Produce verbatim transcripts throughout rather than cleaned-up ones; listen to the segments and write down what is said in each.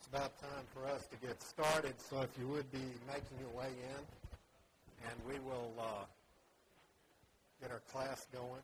about time for us to get started, so if you would be making your way in, and we will uh, get our class going.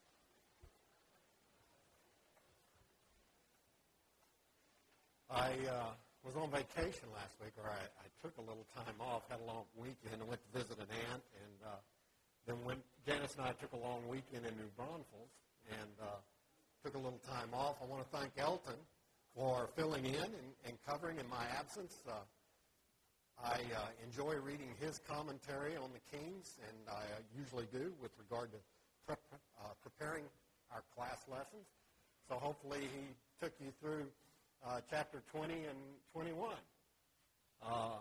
I uh, was on vacation last week, or I, I took a little time off, had a long weekend, and went to visit an aunt, and uh, then when Janice and I took a long weekend in New Braunfels, and uh, took a little time off. I want to thank Elton for filling in and, and covering in my absence. Uh, I uh, enjoy reading his commentary on the Kings, and I uh, usually do with regard to prep, uh, preparing our class lessons. So hopefully he took you through uh, chapter twenty and twenty-one. Uh,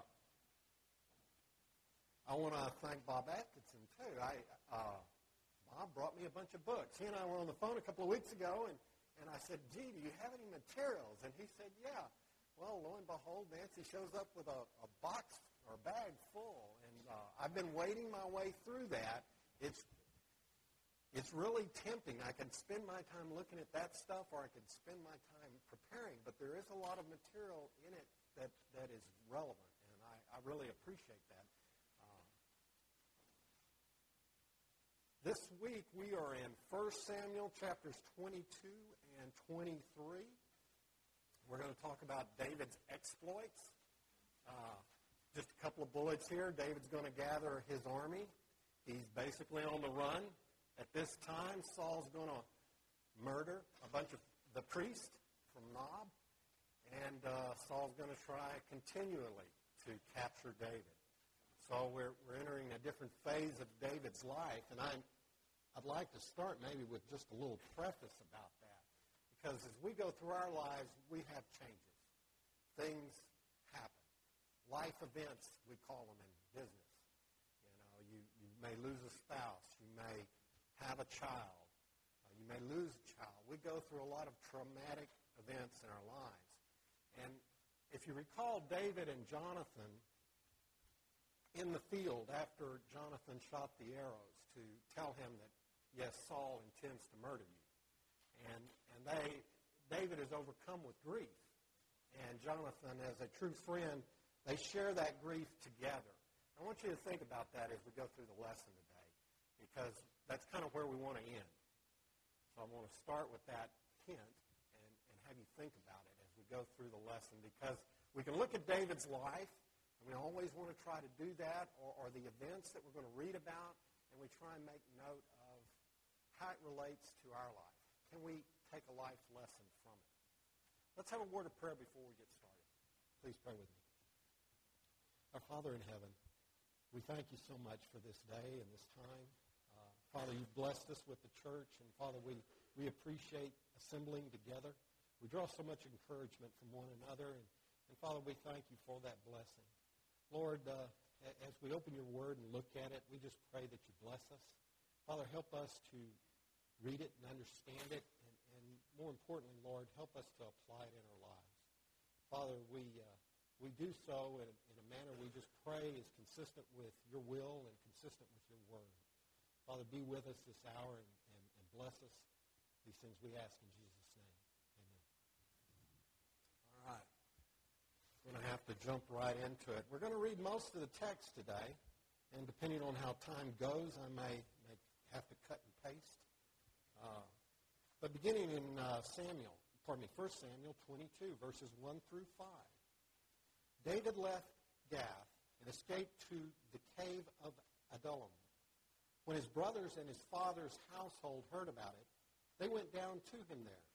I want to thank Bob Atkinson, too. I, uh, Bob brought me a bunch of books. He and I were on the phone a couple of weeks ago, and And I said, gee, do you have any materials? And he said, yeah. Well, lo and behold, Nancy shows up with a, a box or a bag full. And uh, I've been wading my way through that. It's it's really tempting. I can spend my time looking at that stuff, or I could spend my time preparing. But there is a lot of material in it that, that is relevant, and I, I really appreciate that. Uh, this week we are in First Samuel chapters twenty-two and twenty-three. We're going to talk about David's exploits. Uh, just a couple of bullets here. David's going to gather his army. He's basically on the run. At this time, Saul's going to murder a bunch of the priest from Nob, and uh, Saul's going to try continually to capture David. So we're, we're entering a different phase of David's life, and I'm, I'd like to start maybe with just a little preface about that. Because as we go through our lives, we have changes. Things happen. Life events, we call them in business. You know, you, you may lose a spouse. You may have a child. Uh, you may lose a child. We go through a lot of traumatic events in our lives. And if you recall David and Jonathan in the field after Jonathan shot the arrows to tell him that, yes, Saul intends to murder you. And and they, David is overcome with grief. And Jonathan, as a true friend, they share that grief together. I want you to think about that as we go through the lesson today, because that's kind of where we want to end. So I want to start with that hint and, and have you think about it as we go through the lesson, because we can look at David's life, and we always want to try to do that, or, or the events that we're going to read about, and we try and make note of how it relates to our life. Can we take a life lesson from it? Let's have a word of prayer before we get started. Please pray with me. Our Father in heaven, we thank you so much for this day and this time. Uh, Father, you've blessed us with the church, and Father, we, we appreciate assembling together. We draw so much encouragement from one another, and, and Father, we thank you for that blessing. Lord, uh, as we open your word and look at it, we just pray that you bless us. Father, help us to read it and understand it, and, and more importantly, Lord, help us to apply it in our lives. Father, we uh, we do so in a, in a manner we just pray is consistent with your will and consistent with your word. Father, be with us this hour and, and, and bless us. These things we ask in Jesus' name. Amen. All right. We're going to have to jump right into it. We're going to read most of the text today, and depending on how time goes, I may, may have to cut and paste. Uh, but beginning in uh, Samuel, pardon me, First Samuel twenty-two, verses one through five. David left Gath and escaped to the cave of Adullam. When his brothers and his father's household heard about it, they went down to him there.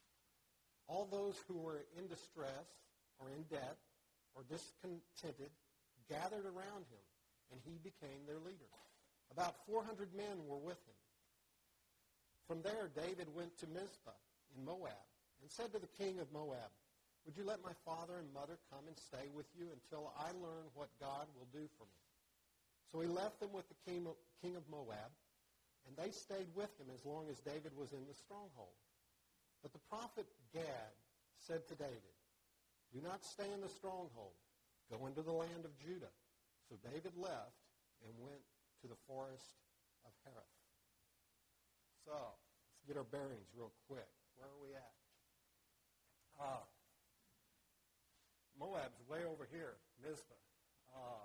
All those who were in distress or in debt or discontented gathered around him, and he became their leader. About four hundred men were with him. From there, David went to Mizpah in Moab and said to the king of Moab, "Would you let my father and mother come and stay with you until I learn what God will do for me?" So he left them with the king of Moab, and they stayed with him as long as David was in the stronghold. But the prophet Gad said to David, "Do not stay in the stronghold. Go into the land of Judah." So David left and went to the forest of Hereth. So, let's get our bearings real quick. Where are we at? Uh, Moab's way over here, Mizpah. Uh,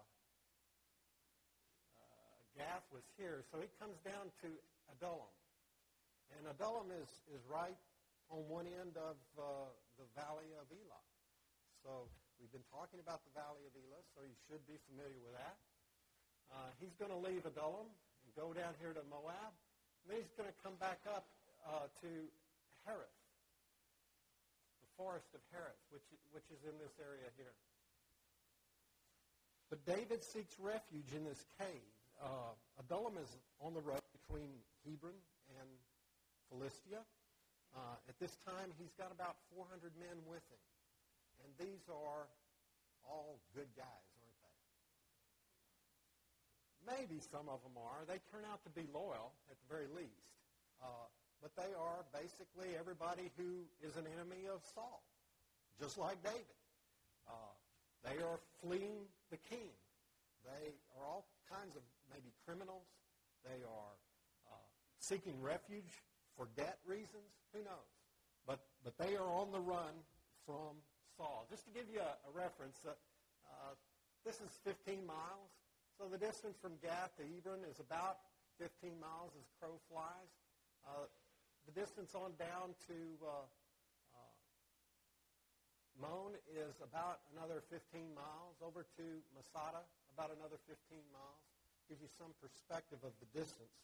uh, Gath was here, so he comes down to Adullam. And Adullam is, is right on one end of uh, the Valley of Elah. So we've been talking about the Valley of Elah, so you should be familiar with that. Uh, he's going to leave Adullam and go down here to Moab. And then he's going to come back up uh, to Hareth, the forest of Hareth, which, which is in this area here. But David seeks refuge in this cave. Uh, Adullam is on the road between Hebron and Philistia. Uh, at this time, he's got about four hundred men with him. And these are all good guys, aren't they? Maybe some of them are. They turn out to be loyal, at the very least. Uh, but they are basically everybody who is an enemy of Saul, just like David. Uh, they are fleeing the king. They are all kinds of maybe criminals. They are uh, seeking refuge for debt reasons. Who knows? But but they are on the run from Saul. Just to give you a, a reference, uh, uh, this is fifteen miles. So the distance from Gath to Hebron is about fifteen miles as crow flies. Uh, the distance on down to uh, uh, Mon is about another fifteen miles. Over to Masada, about another fifteen miles. Gives you some perspective of the distance.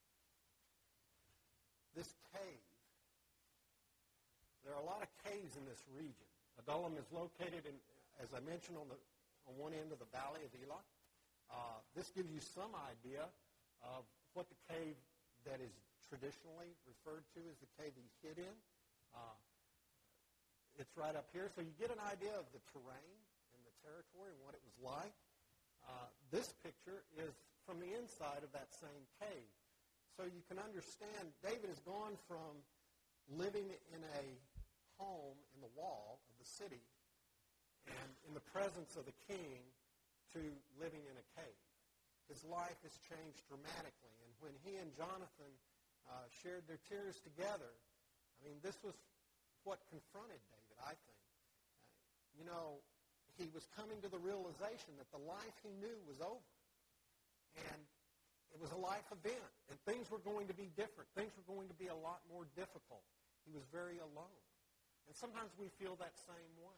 This cave, there are a lot of caves in this region. Adullam is located, in, as I mentioned, on the on one end of the Valley of Elah. Uh, this gives you some idea of what the cave that is traditionally referred to as the cave he hid in. Uh, it's right up here, so you get an idea of the terrain and the territory and what it was like. Uh, this picture is from the inside of that same cave. So you can understand, David has gone from living in a home in the wall of the city and in the presence of the king to living in a cave. His life has changed dramatically. And when he and Jonathan uh, shared their tears together, I mean, this was what confronted David, I think. Uh, you know, he was coming to the realization that the life he knew was over. And it was a life event, and things were going to be different. Things were going to be a lot more difficult. He was very alone. And sometimes we feel that same way.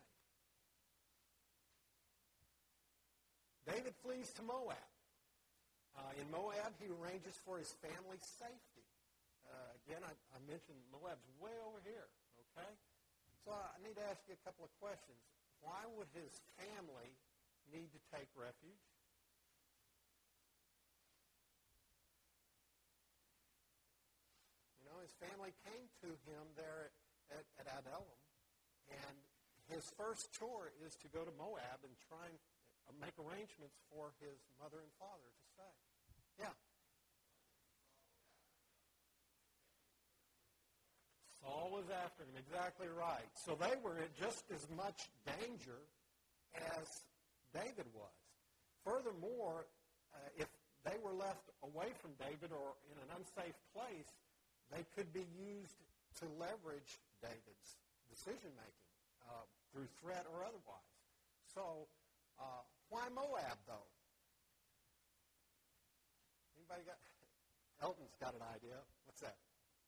David flees to Moab. Uh, in Moab, he arranges for his family's safety. Uh, again, I, I mentioned Moab's way over here, okay? So I need to ask you a couple of questions. Why would his family need to take refuge? His family came to him there at, at, at Adullam, and his first chore is to go to Moab and try and make arrangements for his mother and father to stay. Yeah. Saul was after him, exactly right. So they were in just as much danger as David was. Furthermore, uh, if they were left away from David or in an unsafe place, they could be used to leverage David's decision-making uh, through threat or otherwise. So, uh, why Moab, though? Anybody got? Elton's got an idea. What's that?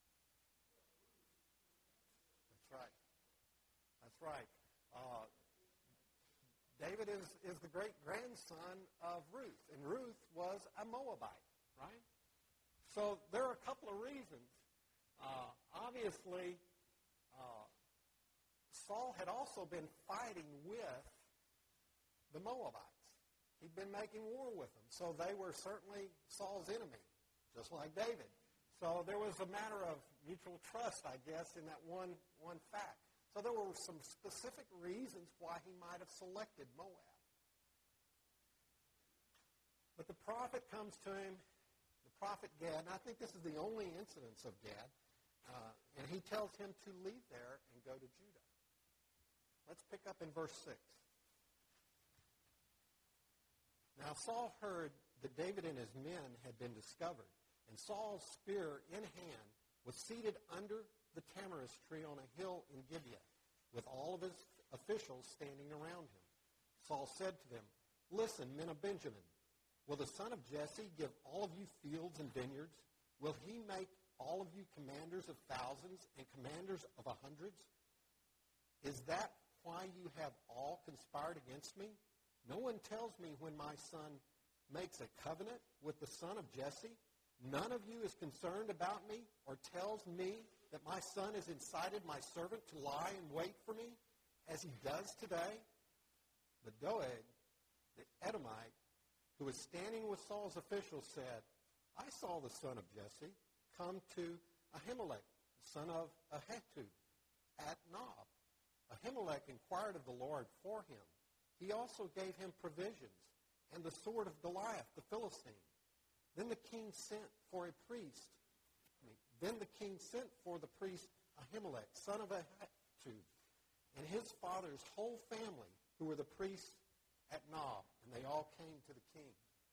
That's right. That's right. Uh, David is, is the great-grandson of Ruth, and Ruth was a Moabite, right? So there are a couple of reasons. Uh, obviously, uh, Saul had also been fighting with the Moabites. He'd been making war with them. So they were certainly Saul's enemy, just like David. So there was a matter of mutual trust, I guess, in that one, one fact. So there were some specific reasons why he might have selected Moab. But the prophet comes to him, the prophet Gad, and I think this is the only incidence of Gad, Uh, and he tells him to leave there and go to Judah. Let's pick up in verse six. Now Saul heard that David and his men had been discovered, and Saul's spear in hand was seated under the tamarisk tree on a hill in Gibeah, with all of his officials standing around him. Saul said to them, "Listen, men of Benjamin, will the son of Jesse give all of you fields and vineyards? Will he make all of you commanders of thousands and commanders of a hundreds? Is that why you have all conspired against me? No one tells me when my son makes a covenant with the son of Jesse. None of you is concerned about me or tells me that my son has incited my servant to lie in wait for me, as he does today." But Doeg, the Edomite, who was standing with Saul's officials, said, "I saw the son of Jesse come to Ahimelech, the son of Ahitub, at Nob. Ahimelech inquired of the Lord for him. He also gave him provisions and the sword of Goliath, the Philistine. Then the king sent for a priest. I mean, then the king sent for the priest Ahimelech, son of Ahitub, and his father's whole family, who were the priests at Nob, and they all came to the king."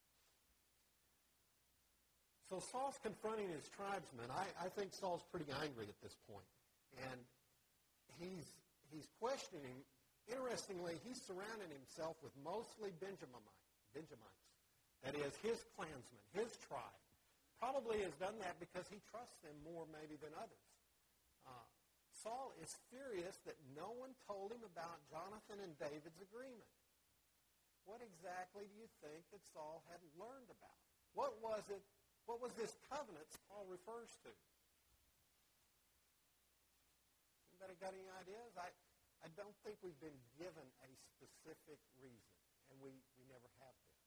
So Saul's confronting his tribesmen. I, I think Saul's pretty angry at this point. And he's he's questioning. Interestingly, he's surrounding himself with mostly Benjaminites. Benjamites. That is, his clansmen, his tribe. Probably has done that because he trusts them more maybe than others. Uh, Saul is furious that no one told him about Jonathan and David's agreement. What exactly do you think that Saul hadn't learned about? What was it? What was this covenant Saul refers to? Anybody got any ideas? I, I don't think we've been given a specific reason, and we, we never have been.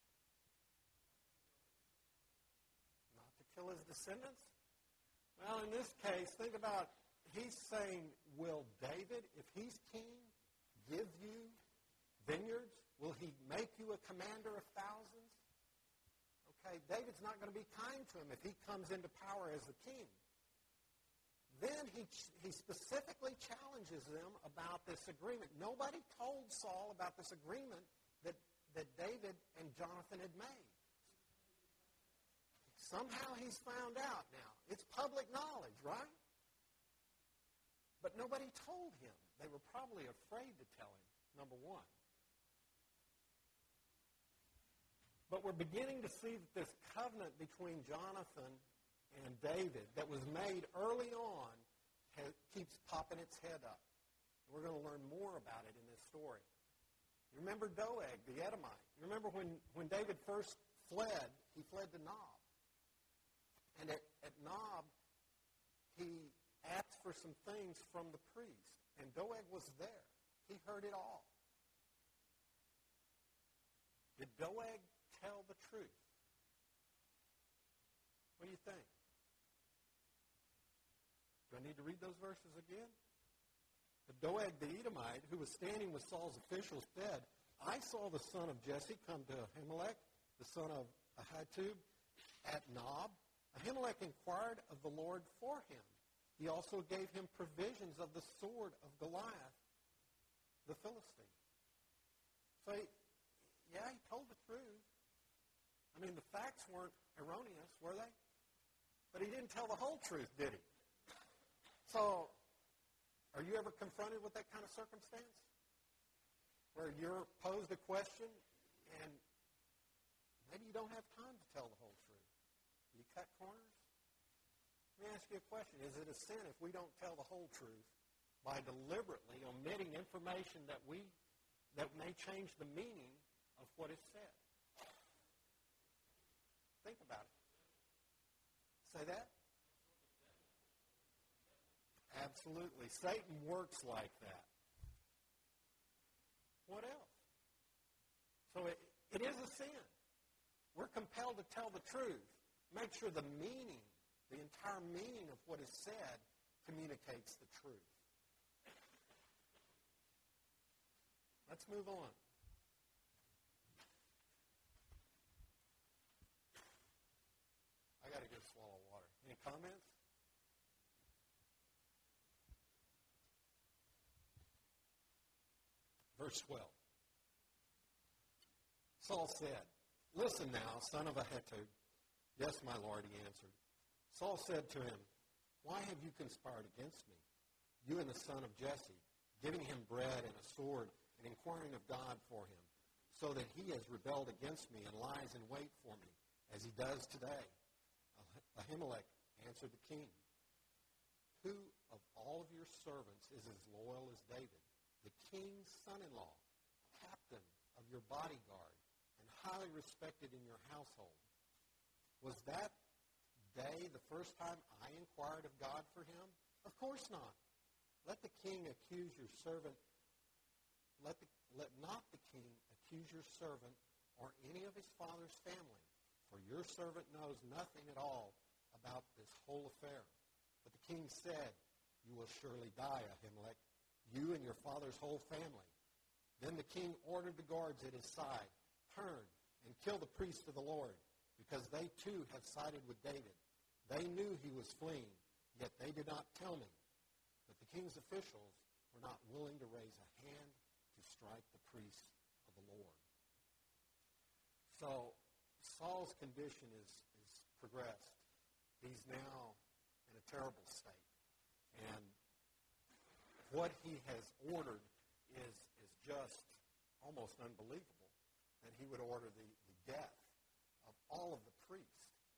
Not to kill his descendants? Well, in this case, think about, he's saying, will David, if he's king, give you vineyards? Will he make you a commander of thousands? Okay, David's not going to be kind to him if he comes into power as the king. Then he, he specifically challenges them about this agreement. Nobody told Saul about this agreement that, that David and Jonathan had made. Somehow he's found out now. It's public knowledge, right? But nobody told him. They were probably afraid to tell him, number one. But we're beginning to see that this covenant between Jonathan and David that was made early on has, keeps popping its head up. We're going to learn more about it in this story. You remember Doeg, the Edomite. You remember when, when David first fled, he fled to Nob. And at, at Nob, he asked for some things from the priest. And Doeg was there. He heard it all. Did Doeg tell the truth? What do you think? Do I need to read those verses again? But Doeg the Edomite, who was standing with Saul's officials, said, "I saw the son of Jesse come to Ahimelech, the son of Ahitub, at Nob. Ahimelech inquired of the Lord for him. He also gave him provisions of the sword of Goliath, the Philistine." So, he, yeah, he told the truth. I mean, the facts weren't erroneous, were they? But he didn't tell the whole truth, did he? So, are you ever confronted with that kind of circumstance? Where you're posed a question and maybe you don't have time to tell the whole truth. You cut corners? Let me ask you a question. Is it a sin if we don't tell the whole truth by deliberately omitting information that we that may change the meaning of what is said? Think about it. Say that? Absolutely. Satan works like that. What else? So it, it is a sin. We're compelled to tell the truth. Make sure the meaning, the entire meaning of what is said communicates the truth. Let's move on. I got to get a swallow of water. Any comments? Verse twelve. Saul said, "Listen now, son of Ahitub." "Yes, my lord," he answered. Saul said to him, "Why have you conspired against me, you and the son of Jesse, giving him bread and a sword and inquiring of God for him? so that he has rebelled against me and lies in wait for me, as he does today. Ahimelech answered the king, who of all of your servants is as loyal as David, the king's son-in-law, captain of your bodyguard, and highly respected in your household? Was that day the first time I inquired of God for him? Of course not. Let the king accuse your servant. Let, the, let not the king accuse your servant or any of his father's family, for your servant knows nothing at all about this whole affair. But the king said, you will surely die, Ahimelech, you and your father's whole family. Then the king ordered the guards at his side, turn and kill the priest of the Lord, because they too have sided with David. They knew he was fleeing, yet they did not tell me. But the king's officials were not willing to raise a hand to strike the priest of the Lord. So Saul's condition is, is progressed. He's now in a terrible state. And what he has ordered is, is just almost unbelievable, that he would order the, the death of all of the priests.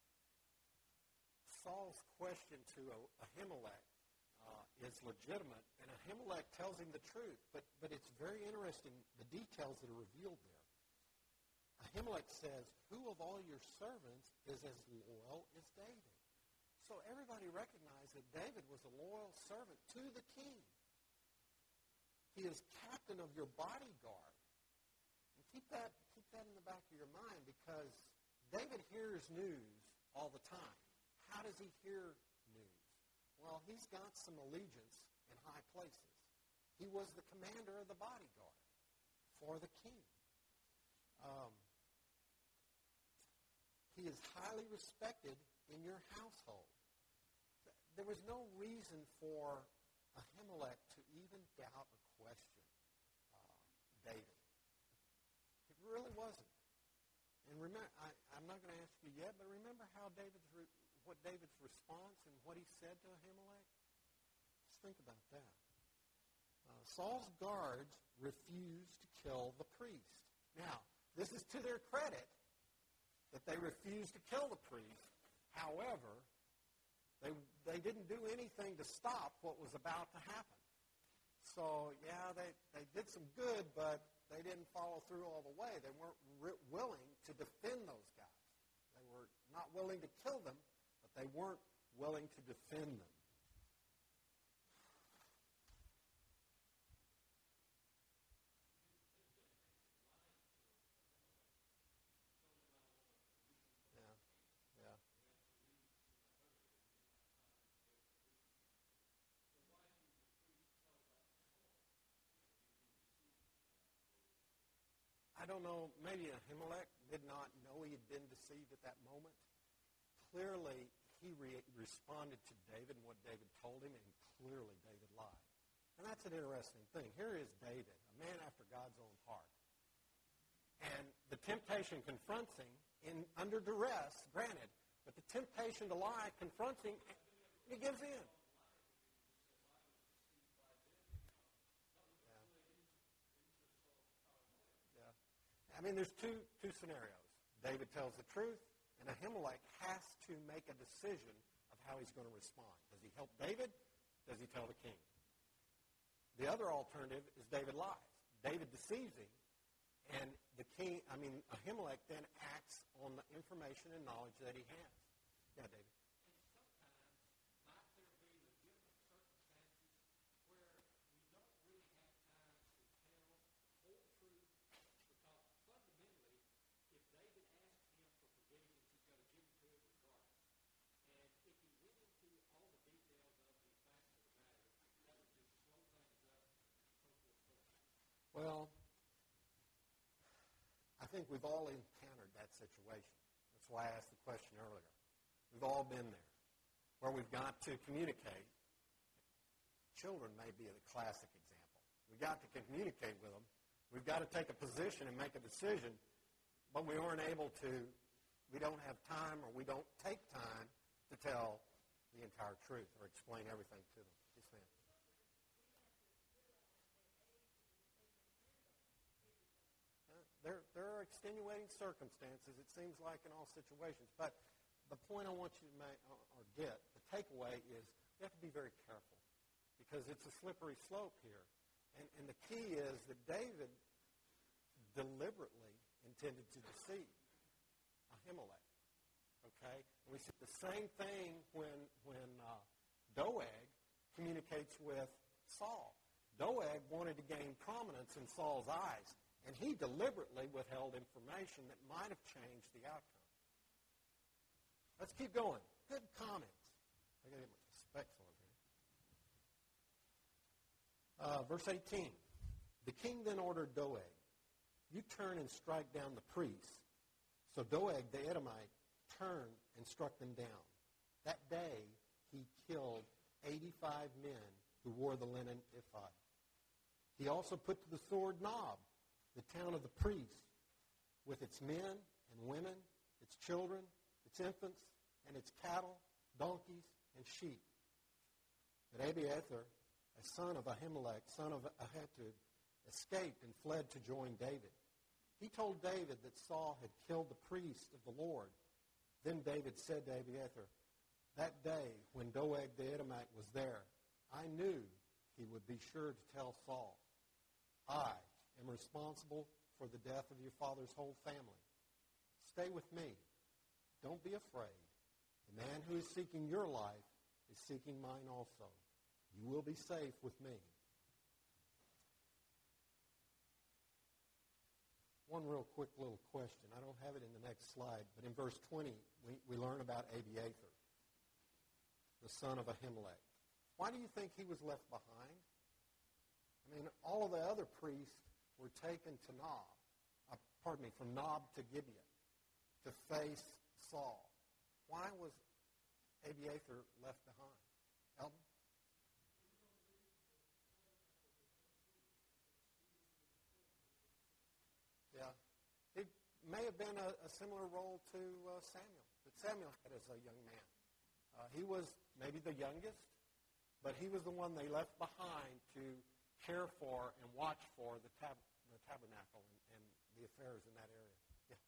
Saul's question to Ahimelech uh, is legitimate, and Ahimelech tells him the truth, but, but it's very interesting, the details that are revealed there. Ahimelech says, who of all your servants is as loyal as David? So everybody recognized that David was a loyal servant to the king. He is captain of your bodyguard. And keep that, keep that in the back of your mind, because David hears news all the time. How does he hear news? Well, he's got some allegiance in high places. He was the commander of the bodyguard for the king. Um, he is highly respected in your household. There was no reason for Ahimelech to even doubt or question uh, David. It really wasn't. And remember, I, I'm not going to ask you yet, but remember how David's re- what David's response and what he said to Ahimelech? Just think about that. Uh, Saul's guards refused to kill the priest. Now, this is to their credit that they refused to kill the priest. However, they they didn't do anything to stop what was about to happen. So, yeah, they, they did some good, but they didn't follow through all the way. They weren't re- willing to defend those guys. They were not willing to kill them, but they weren't willing to defend them. Yeah, yeah. I don't know, maybe Ahimelech did not know he had been deceived at that moment. Clearly, he re- responded to David and what David told him, and clearly David lied. And that's an interesting thing. Here is David, a man after God's own heart. And the temptation confronts him in under duress, granted, but the temptation to lie confronts him, and he gives in. I mean, there's two two scenarios. David tells the truth, and Ahimelech has to make a decision of how he's going to respond. Does he help David? Does he tell the king? The other alternative is David lies. David deceives him, and the king, I mean, Ahimelech then acts on the information and knowledge that he has. Yeah, David. Well, I think we've all encountered that situation. That's why I asked the question earlier. We've all been there, where we've got to communicate. Children may be a classic example. We've got to communicate with them. We've got to take a position and make a decision, but we aren't able to, we don't have time or we don't take time to tell the entire truth or explain everything to them. Yes, ma'am. there, there are extenuating circumstances, it seems like, in all situations. But the point I want you to make, or get, the takeaway is we have to be very careful because it's a slippery slope here. And, and the key is that David deliberately intended to deceive Ahimelech. Okay? And we see the same thing when, when uh, Doeg communicates with Saul. Doeg wanted to gain prominence in Saul's eyes, and he deliberately withheld information that might have changed the outcome. Let's keep going. Good comments. I got to get my specs on here. Uh, verse eighteen. The king then ordered Doeg, you turn and strike down the priests. So Doeg the Edomite turned and struck them down. That day he killed eighty-five men who wore the linen ephod. He also put to the sword Nob, the town of the priests, with its men and women, its children, its infants, and its cattle, donkeys, and sheep. But Abiathar, a son of Ahimelech, son of Ahitub, escaped and fled to join David. He told David that Saul had killed the priest of the Lord. Then David said to Abiathar, that day when Doeg the Edomite was there, I knew he would be sure to tell Saul, I am responsible for the death of your father's whole family. Stay with me. Don't be afraid. The man who is seeking your life is seeking mine also. You will be safe with me. One real quick little question. I don't have it in the next slide, but in verse twenty, we, we learn about Abiathar, the son of Ahimelech. Why do you think he was left behind? I mean, all of the other priests were taken to Nob, uh, pardon me, from Nob to Gibeah to face Saul. Why was Abiathar left behind? Elton? Yeah. It may have been a, a similar role to uh, Samuel, that Samuel had as a young man. Uh, he was maybe the youngest, but he was the one they left behind to care for and watch for the, tab- the tabernacle and, and the affairs in that area. Yeah.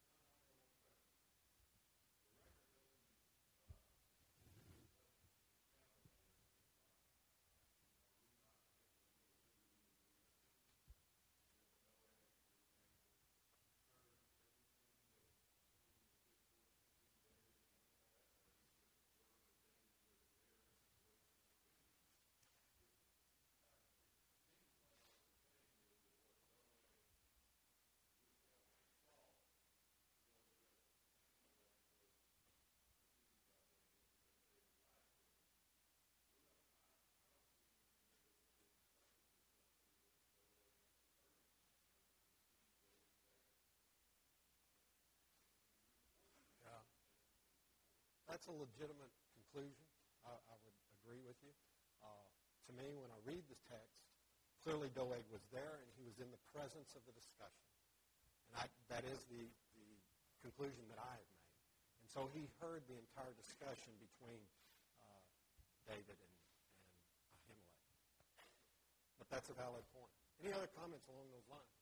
Yeah. That's a legitimate conclusion. I, I would agree with you. Uh, to me, when I read this text, clearly Doeg was there and he was in the presence of the discussion. And I, that is the, the conclusion that I have made. And so he heard the entire discussion between uh, David and, and Ahimelech. But that's a valid point. Any other comments along those lines?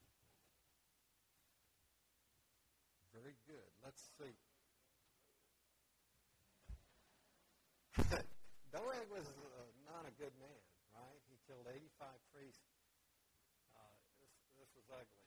Very good. Let's see. Doeg was uh, not a good man, right? He killed eighty-five priests. Uh, this, this was ugly.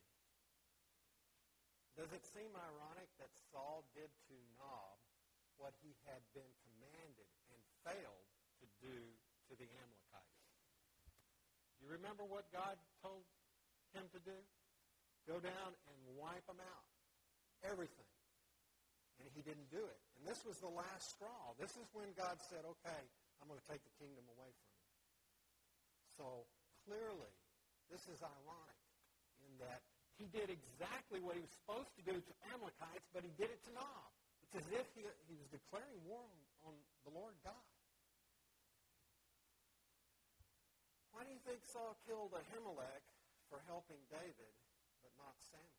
Does it seem ironic that Saul did to Nob what he had been commanded and failed to do to the Amalekites? You remember what God told him to do? Go down and wipe them out. Everything. And he didn't do it. And this was the last straw. This is when God said, okay, I'm going to take the kingdom away from you. So clearly, this is ironic in that he did exactly what he was supposed to do to Amalekites, but he did it to Nob. It's as if he, he was declaring war on, on the Lord God. Why do you think Saul killed Ahimelech for helping David, but not Samuel?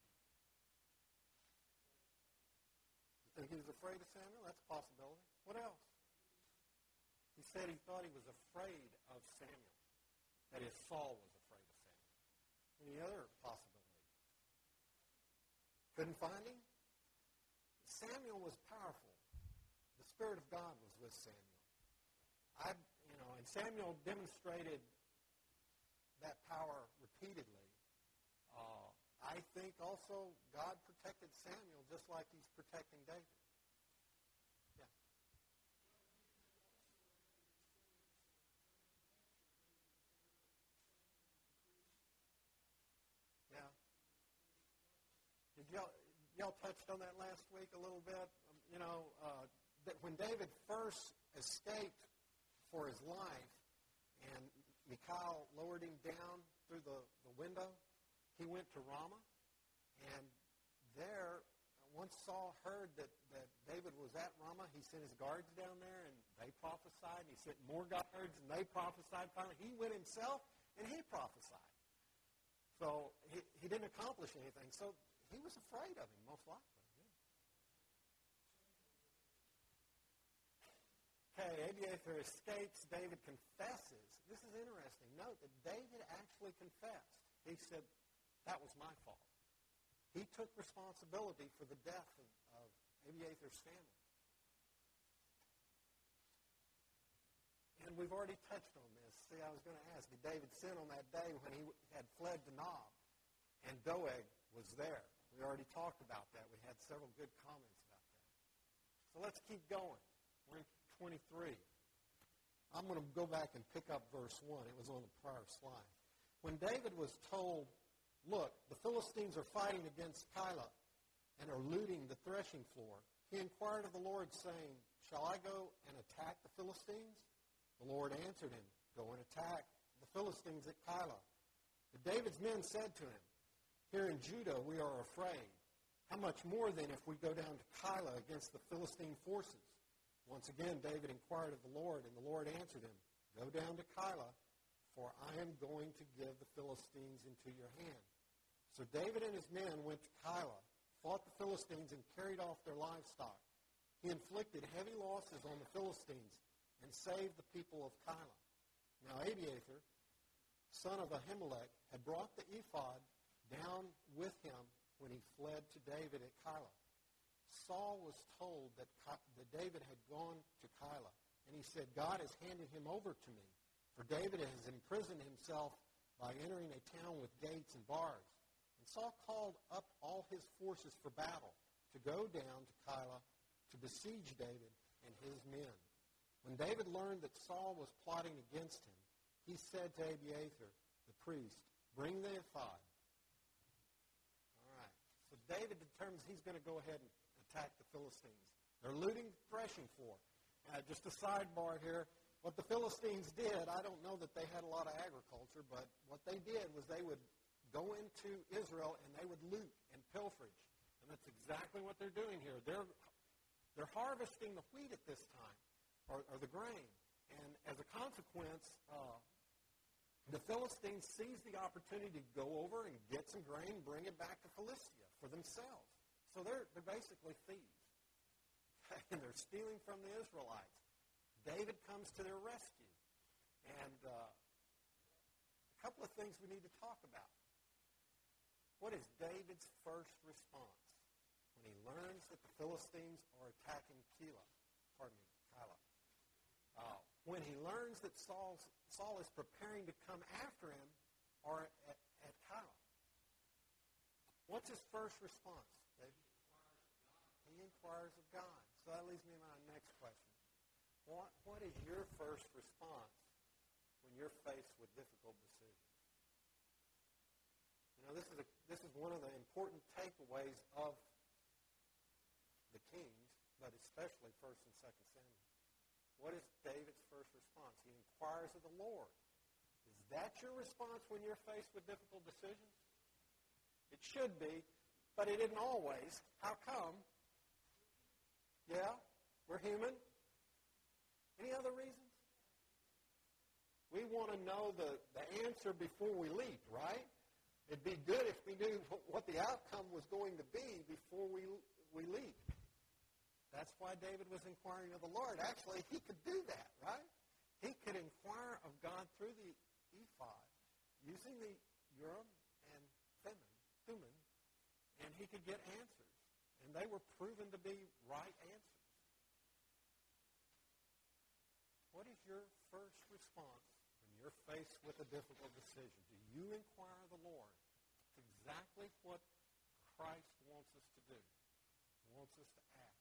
Think he was afraid of Samuel? That's a possibility. What else? He said he thought he was afraid of Samuel. That is, Saul was afraid of Samuel. Any other possibility? Couldn't find him? Samuel was powerful. The Spirit of God was with Samuel. I, you know, and Samuel demonstrated that power repeatedly. Uh, I think also God protected Samuel just like he's protecting David. Yeah. Yeah. Did y'all, y'all touched on that last week a little bit? Um, you know, uh, that when David first escaped for his life and Michal lowered him down through the, the window, he went to Ramah, and there, once Saul heard that, that David was at Ramah, he sent his guards down there, and they prophesied, and he sent more guards, and they prophesied. Finally, he went himself, and he prophesied. So he, he didn't accomplish anything. So he was afraid of him, most likely. Yeah. Okay, Abiathar escapes. David confesses. This is interesting. Note that David actually confessed. He said, that was my fault. He took responsibility for the death of, of Abiathar's family. And we've already touched on this. See, I was going to ask, did David sin on that day when he had fled to Nob and Doeg was there? We already talked about that. We had several good comments about that. So let's keep going. We're in twenty-three. I'm going to go back and pick up verse one. It was on the prior slide. When David was told, look, the Philistines are fighting against Keilah and are looting the threshing floor, he inquired of the Lord, saying, shall I go and attack the Philistines? The Lord answered him, go and attack the Philistines at Keilah. But David's men said to him, here in Judah we are afraid. How much more then if we go down to Keilah against the Philistine forces? Once again David inquired of the Lord, and the Lord answered him, go down to Keilah, for I am going to give the Philistines into your hand. So David and his men went to Keilah, fought the Philistines, and carried off their livestock. He inflicted heavy losses on the Philistines and saved the people of Keilah. Now Abiathar, son of Ahimelech, had brought the ephod down with him when he fled to David at Keilah. Saul was told that, that David had gone to Keilah, and he said, God has handed him over to me, for David has imprisoned himself by entering a town with gates and bars. And Saul called up all his forces for battle to go down to Keilah to besiege David and his men. When David learned that Saul was plotting against him, he said to Abiathar, the priest, bring the ephod. All right. So David determines he's going to go ahead and attack the Philistines. They're looting threshing floor. Uh, just a sidebar here. What the Philistines did, I don't know that they had a lot of agriculture, but what they did was they would go into Israel and they would loot and pilferage. And that's exactly what they're doing here. They're, they're harvesting the wheat at this time, or, or the grain. And as a consequence, uh, the Philistines seized the opportunity to go over and get some grain and bring it back to Philistia for themselves. So they're, they're basically thieves. And they're stealing from the Israelites. David comes to their rescue. And uh, a couple of things we need to talk about. What is David's first response when he learns that the Philistines are attacking Keilah? Pardon me, Keilah. Uh, when he learns that Saul's, Saul is preparing to come after him or at, at Keilah. What's his first response, David? He inquires of God. So that leads me to my next question. What, what is your first response when you're faced with difficult decisions? You know, this is, a, this is one of the important takeaways of the Kings, but especially First and Second Samuel. What is David's first response? He inquires of the Lord. Is that your response when you're faced with difficult decisions? It should be, but it isn't always. How come? Yeah, we're human. Any other reasons? We want to know the, the answer before we leap, right? It'd be good if we knew what the outcome was going to be before we, we leap. That's why David was inquiring of the Lord. Actually, he could do that, right? He could inquire of God through the ephod, using the Urim and Thummim, Thummim, and he could get answers. And they were proven to be right answers. What is your first response when you're faced with a difficult decision? Do you inquire of the Lord exactly what Christ wants us to do, wants us to ask?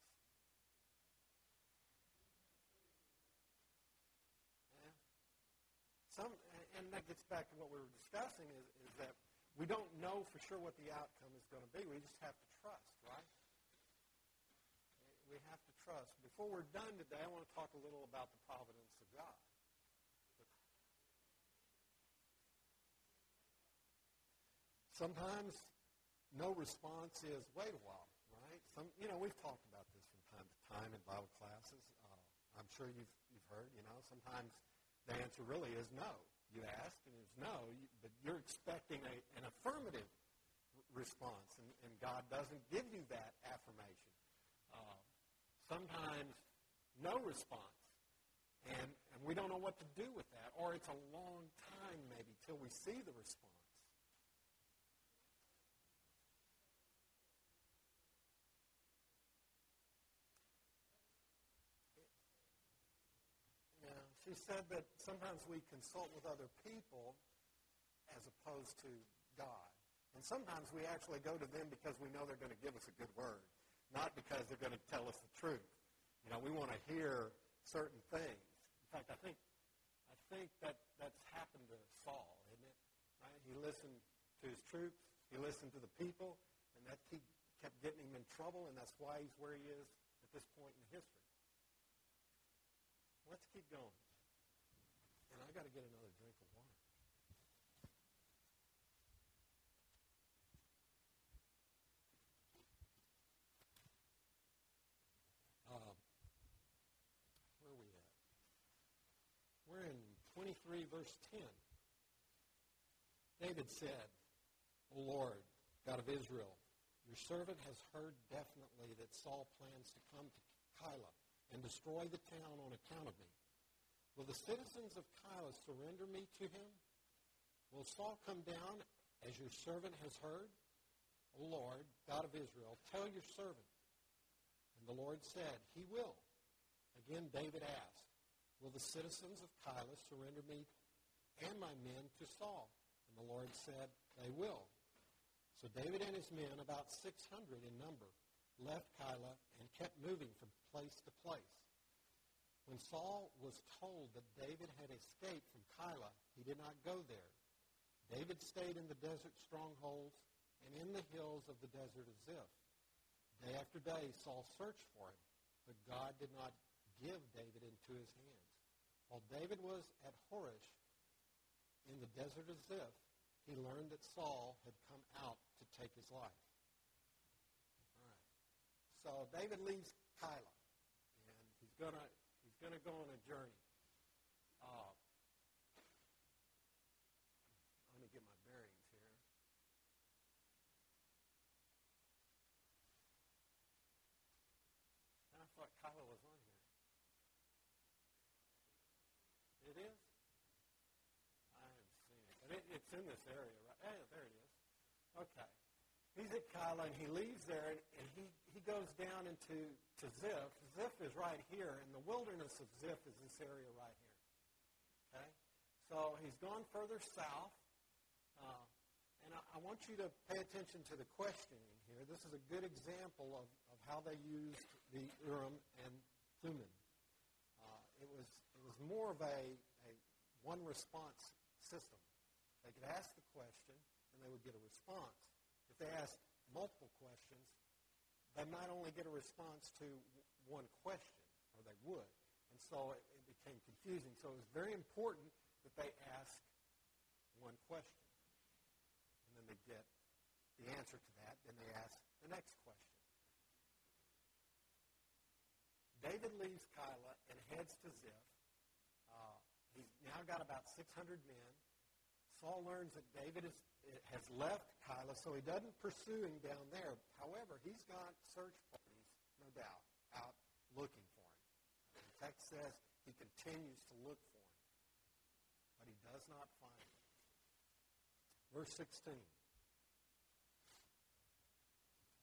Yeah. Some, and that gets back to what we were discussing, is, is that we don't know for sure what the outcome is going to be. We just have to trust, right? We have to trust. Before we're done today, I want to talk a little about the providence of God. Sometimes no response is wait a while, right? Some, you know, we've talked about this from time to time in Bible classes. Uh, I'm sure you've you've heard. You know, sometimes the answer really is no. You ask and it's no, you, but you're expecting a, an affirmative r- response, and, and God doesn't give you that affirmation. Uh, sometimes no response, and, and we don't know what to do with that, or it's a long time maybe till we see the response. She said that sometimes we consult with other people as opposed to God. And sometimes we actually go to them because we know they're going to give us a good word, not because they're going to tell us the truth. You know, we want to hear certain things. In fact, I think I think that that's happened to Saul, isn't it? Right? He listened to his troops. He listened to the people, and that he kept getting him in trouble, and that's why he's where he is at this point in history. Let's keep going. And I got to get another drink of water. Um, where are we at? We're in twenty-three, verse ten. David said, O Lord, God of Israel, your servant has heard definitely that Saul plans to come to Keilah and destroy the town on account of me. Will the citizens of Keilah surrender me to him? Will Saul come down as your servant has heard? O Lord, God of Israel, tell your servant. And the Lord said, he will. Again David asked, will the citizens of Keilah surrender me and my men to Saul? And the Lord said, they will. So David and his men, about six hundred in number, left Keilah and kept moving from place to place. When Saul was told that David had escaped from Keilah, he did not go there. David stayed in the desert strongholds and in the hills of the desert of Ziph. Day after day, Saul searched for him, but God did not give David into his hands. While David was at Horish in the desert of Ziph, he learned that Saul had come out to take his life. All right. So David leaves Keilah, and he's going to He's going to go on a journey. Uh, let me get my bearings here. And I thought Keilah was on here. It is? I haven't seen it. But it, it's in this area, right? Hey, there it is. Okay. He's at Keilah, and he leaves there, and, and he, he goes down into to Ziph. Ziph is right here, and the wilderness of Ziph is this area right here. Okay? So he's gone further south, uh, and I, I want you to pay attention to the questioning here. This is a good example of, of how they used the Urim and Thummim. Uh, it was it was more of a, a one-response system. They could ask the question, and they would get a response. If they asked multiple questions, they might only get a response to one question, or they would. And so it, it became confusing. So it was very important that they ask one question. And then they get the answer to that. Then they ask the next question. David leaves Keilah and heads to Ziph. Uh, he's now got about six hundred men. Saul learns that David is, has left Keilah, so he doesn't pursue him down there. However, he's got search parties, no doubt, out looking for him. The text says he continues to look for him, but he does not find him. Verse sixteen.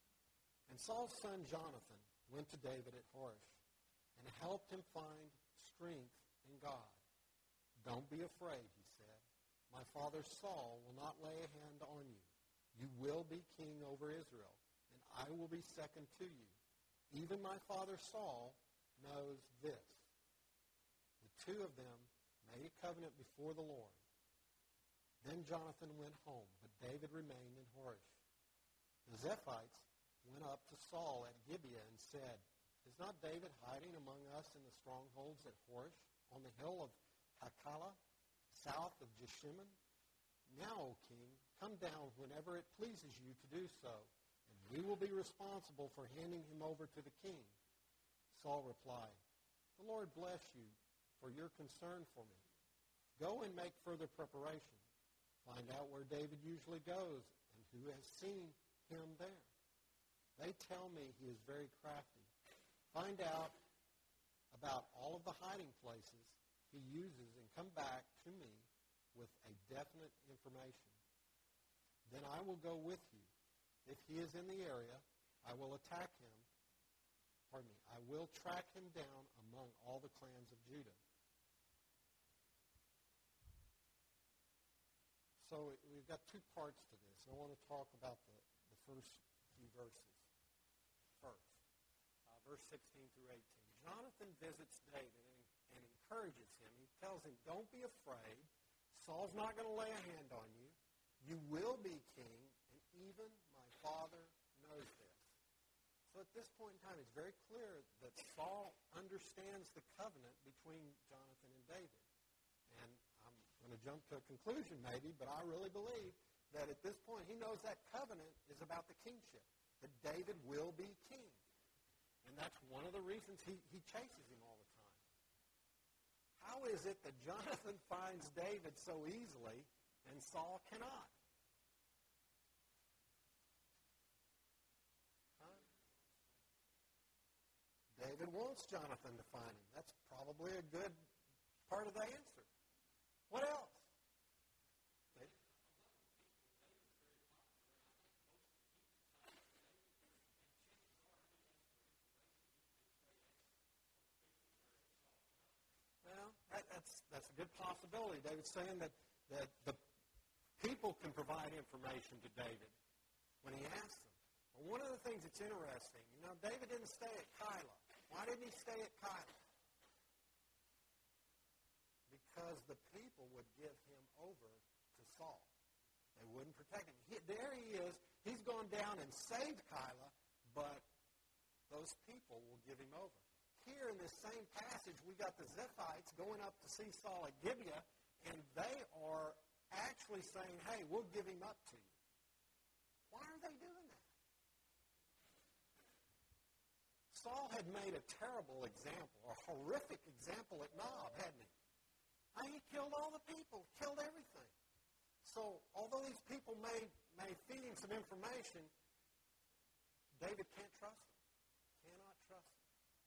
And Saul's son Jonathan went to David at Horish and helped him find strength in God. Don't be afraid, he said. My father Saul will not lay a hand on you. You will be king over Israel, and I will be second to you. Even my father Saul knows this. The two of them made a covenant before the Lord. Then Jonathan went home, but David remained in Horish. The Ziphites went up to Saul at Gibeah and said, Is not David hiding among us in the strongholds at Horish, on the hill of Hachilah, south of Jeshimon? Now, O king, come down whenever it pleases you to do so, and we will be responsible for handing him over to the king. Saul replied, The Lord bless you for your concern for me. Go and make further preparation. Find out where David usually goes and who has seen him there. They tell me he is very crafty. Find out about all of the hiding places he uses and come back to me with a definite information. Then I will go with you. If he is in the area, I will attack him. Pardon me. I will track him down among all the clans of Judah. So we've got two parts to this. I want to talk about the, the first few verses. First, uh, verse sixteen through eighteen. Jonathan visits David and, and encourages him. He tells him, don't be afraid. Saul's not going to lay a hand on you. You will be king, and even my father knows this. So at this point in time, it's very clear that Saul understands the covenant between Jonathan and David. And I'm going to jump to a conclusion maybe, but I really believe that at this point he knows that covenant is about the kingship, that David will be king. And that's one of the reasons he, he chases him all the time. How is it that Jonathan finds David so easily and Saul cannot? Huh? David wants Jonathan to find him. That's probably a good part of the answer. What else? That, that's, that's a good possibility. David's saying that, that the people can provide information to David when he asks them. Well, one of the things that's interesting, you know, David didn't stay at Keilah. Why didn't he stay at Keilah? Because the people would give him over to Saul. They wouldn't protect him. He, there he is. He's gone down and saved Keilah, but those people will give him over. Here in this same passage, we got the Ziphites going up to see Saul at Gibeah, and they are actually saying, hey, we'll give him up to you. Why are they doing that? Saul had made a terrible example, a horrific example at Nob, hadn't he? I mean, he killed all the people, killed everything. So although these people may, may feed him some information, David can't trust them, cannot trust them.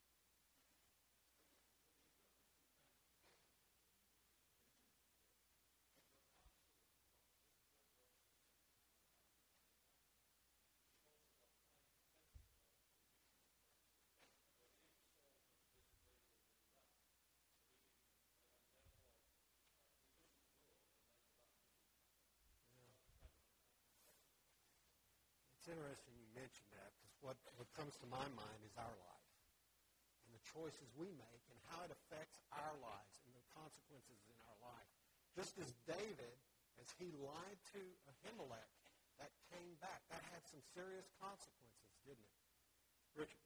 It's interesting you mentioned that, because what, what comes to my mind is our life and the choices we make and how it affects our lives and the consequences in our life. Just as David, as he lied to Ahimelech, that came back. That had some serious consequences, didn't it? Richard?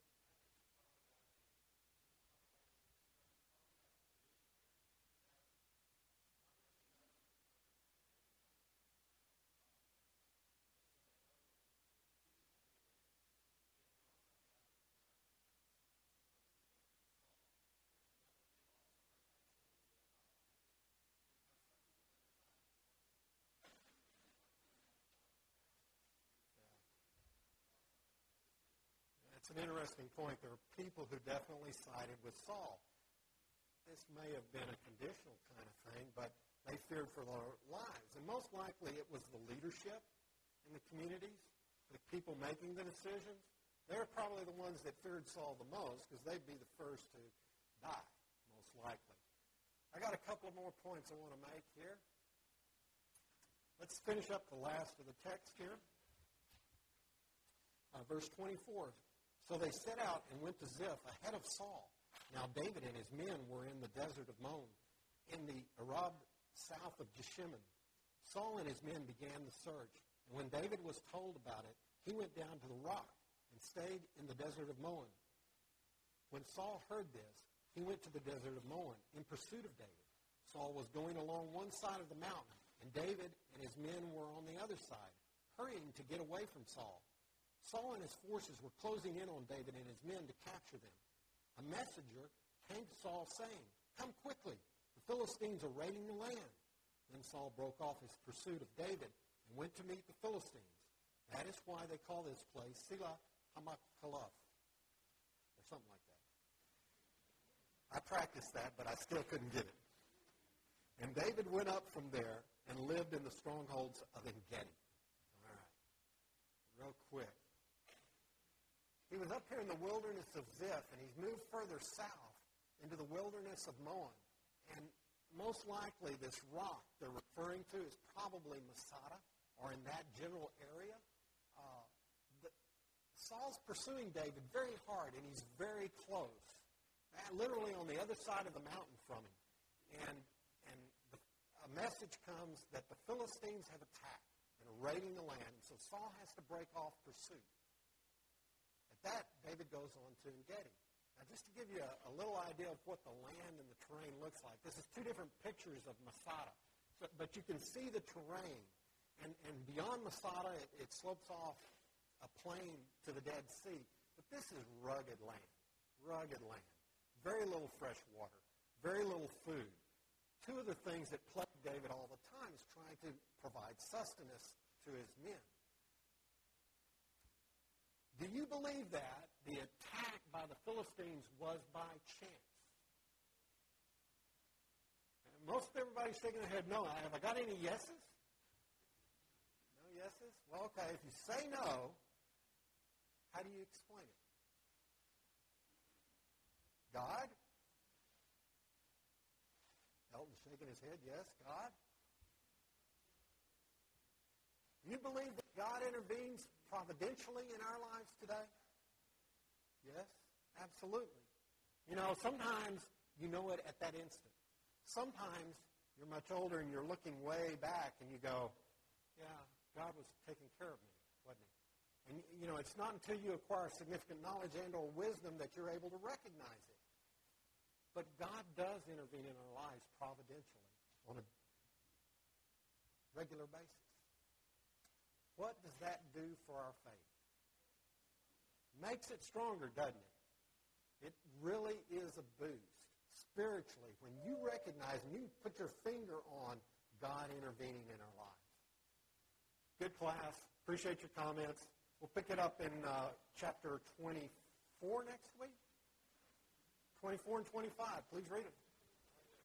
It's an interesting point. There are people who definitely sided with Saul. This may have been a conditional kind of thing, but they feared for their lives. And most likely it was the leadership in the communities, the people making the decisions. They're probably the ones that feared Saul the most because they'd be the first to die, most likely. I got a couple of more points I want to make here. Let's finish up the last of the text here. Uh, verse twenty-four. So they set out and went to Ziph ahead of Saul. Now David and his men were in the desert of Maon, in the Arab south of Jeshimon. Saul and his men began the search. And when David was told about it, he went down to the rock and stayed in the desert of Maon. When Saul heard this, he went to the desert of Maon in pursuit of David. Saul was going along one side of the mountain, and David and his men were on the other side, hurrying to get away from Saul. Saul and his forces were closing in on David and his men to capture them. A messenger came to Saul saying, "Come quickly, the Philistines are raiding the land." Then Saul broke off his pursuit of David and went to meet the Philistines. That is why they call this place Sela Hamakalaf, or something like that. I practiced that, but I still couldn't get it. And David went up from there and lived in the strongholds of En-Gedi. All right, real quick. He was up here in the wilderness of Ziph, and he's moved further south into the wilderness of Maon. And most likely this rock they're referring to is probably Masada, or in that general area. Uh, the, Saul's pursuing David very hard, and he's very close, uh, literally on the other side of the mountain from him. And, and the, a message comes that the Philistines have attacked and are raiding the land, so Saul has to break off pursuit. That, David goes on to En-Gedi. Now, just to give you a, a little idea of what the land and the terrain looks like, this is two different pictures of Masada. So, but you can see the terrain. And, and beyond Masada, it, it slopes off a plain to the Dead Sea. But this is rugged land, rugged land. Very little fresh water, very little food. Two of the things that plague David all the time is trying to provide sustenance to his men. Do you believe that the attack by the Philistines was by chance? And most everybody's shaking their head, no. Have I got any yeses? No yeses? Well, okay, if you say no, how do you explain it? God? Elton's shaking his head, yes, God. You believe that God intervenes providentially in our lives today? Yes, absolutely. You know, sometimes you know it at that instant. Sometimes you're much older and you're looking way back and you go, yeah, God was taking care of me, wasn't he? And, you know, it's not until you acquire significant knowledge and or wisdom that you're able to recognize it. But God does intervene in our lives providentially on a regular basis. What does that do for our faith? Makes it stronger, doesn't it? It really is a boost spiritually when you recognize and you put your finger on God intervening in our lives. Good class. Appreciate your comments. We'll pick it up in uh, chapter twenty-four next week. twenty-four and twenty-five. Please read it.